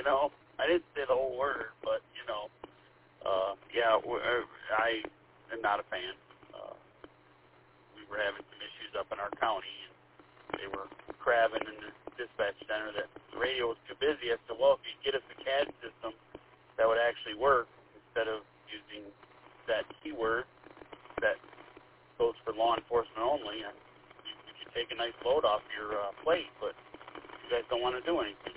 I didn't say the whole word, but, I am not a fan. We were having some issues up in our county, and they were crabbing in the dispatch center that the radio was too busy. I said, well, if you get us a CAD system that would actually work instead of using that keyword that goes for law enforcement only, and you could take a nice load off your plate, but you guys don't want to do anything.